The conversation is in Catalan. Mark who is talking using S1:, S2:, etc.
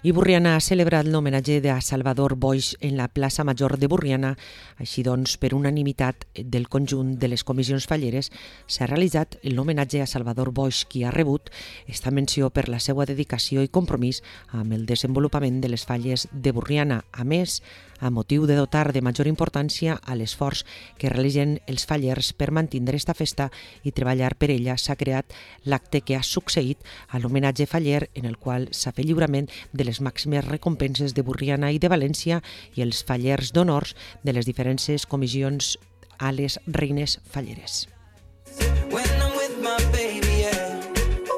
S1: I Borriana ha celebrat l'homenatge de Salvador Boix en la plaça Major de Borriana. Així doncs, per unanimitat del conjunt de les comissions falleres, s'ha realitzat l'homenatge a Salvador Boix, qui ha rebut esta menció per la seva dedicació i compromís amb el desenvolupament de les falles de Borriana. A més, a motiu de dotar de major importància a l'esforç que realitzen els fallers per mantindre esta festa i treballar per ella, s'ha creat l'acte que ha succeït a l'homenatge faller, en el qual s'ha fet lliurament de les màximes recompenses de Borriana i de València i els fallers d'honors de les diferents comissions a les reines falleres.